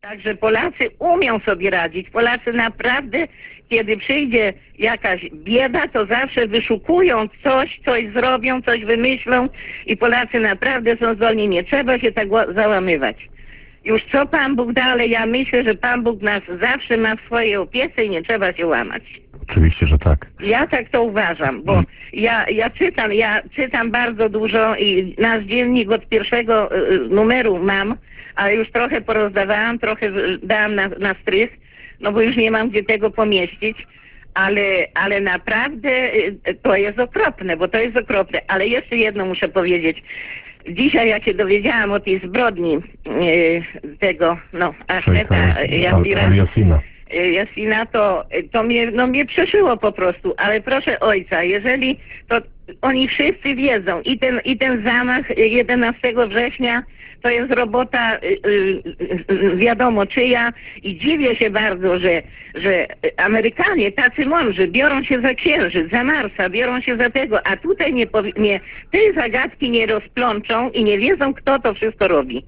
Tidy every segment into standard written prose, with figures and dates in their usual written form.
Także Polacy umią sobie radzić. Polacy naprawdę, kiedy przyjdzie jakaś bieda, to zawsze wyszukują coś zrobią, coś wymyślą i Polacy naprawdę są zdolni. Nie trzeba się tak załamywać. Już co Pan Bóg da, ale ja myślę, że Pan Bóg nas zawsze ma w swojej opiece i nie trzeba się łamać. Oczywiście, że tak. Ja tak to uważam, bo ja czytam bardzo dużo i nasz dziennik od pierwszego numeru mam, ale już trochę porozdawałam, trochę dałam na strych, no bo już nie mam gdzie tego pomieścić, ale naprawdę to jest okropne, bo to jest okropne. Ale jeszcze jedno muszę powiedzieć. Dzisiaj jak się dowiedziałam o tej zbrodni tego, Ahmeda Jasina, to mnie przeszyło po prostu, ale proszę ojca, jeżeli to oni wszyscy wiedzą i ten zamach 11 września to jest robota wiadomo czyja i dziwię się bardzo, że Amerykanie tacy mądrzy biorą się za Księżyc, za Marsa, biorą się za tego, a tutaj tej zagadki nie rozplączą i nie wiedzą, kto to wszystko robi.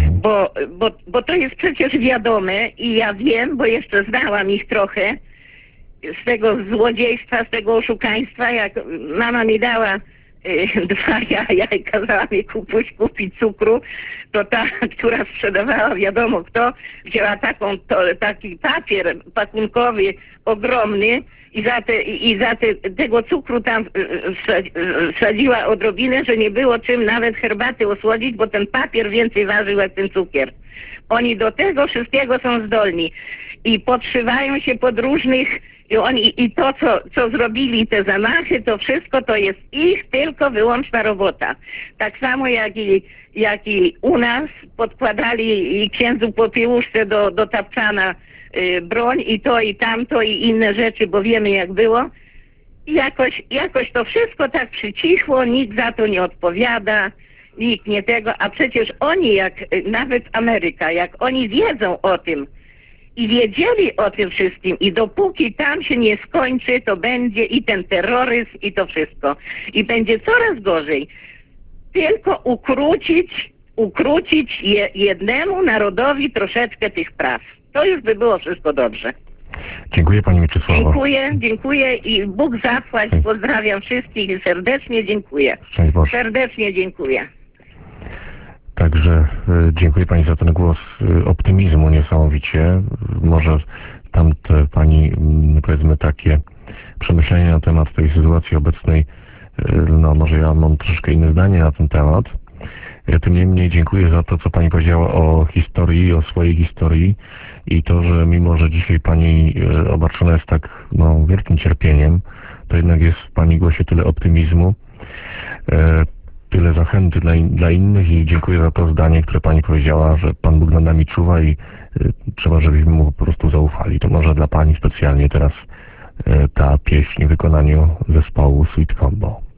Bo to jest przecież wiadome i ja wiem, bo jeszcze znałam ich trochę z tego złodziejstwa, z tego oszukaństwa, jak mama mi dała 2 jaja i kazała mi kupić cukru, to ta, która sprzedawała wiadomo kto, wzięła taki papier pakunkowy ogromny i za tego cukru tam wsadziła odrobinę, że nie było czym nawet herbaty osłodzić, bo ten papier więcej ważył jak ten cukier. Oni do tego wszystkiego są zdolni i podszywają się pod różnych i to, co zrobili, te zamachy, to wszystko to jest ich tylko wyłączna robota. Tak samo jak i u nas podkładali i księdzu Popiełuszce do tapczana broń i to i tamto i inne rzeczy, bo wiemy jak było. I jakoś to wszystko tak przycichło, nikt za to nie odpowiada, nikt nie tego, a przecież oni nawet Ameryka, jak oni wiedzą o tym, i wiedzieli o tym wszystkim i dopóki tam się nie skończy, to będzie i ten terroryzm i to wszystko. I będzie coraz gorzej. Tylko ukrócić jednemu narodowi troszeczkę tych praw. To już by było wszystko dobrze. Dziękuję Pani Mieczysławo. Dziękuję i Bóg zapłać. Pozdrawiam wszystkich i serdecznie dziękuję. Szczęść Boże. Serdecznie dziękuję. Także dziękuję Pani za ten głos optymizmu niesamowicie. Może tamte Pani, powiedzmy, takie przemyślenia na temat tej sytuacji obecnej, no może ja mam troszkę inne zdanie na ten temat. Tym niemniej dziękuję za to, co Pani powiedziała o historii, o swojej historii i to, że mimo, że dzisiaj Pani obarczona jest tak wielkim cierpieniem, to jednak jest w Pani głosie tyle optymizmu, tyle zachęty dla innych i dziękuję za to zdanie, które Pani powiedziała, że Pan Bóg nad nami czuwa i trzeba, żebyśmy Mu po prostu zaufali. To może dla Pani specjalnie teraz ta pieśń w wykonaniu zespołu Sweet Combo.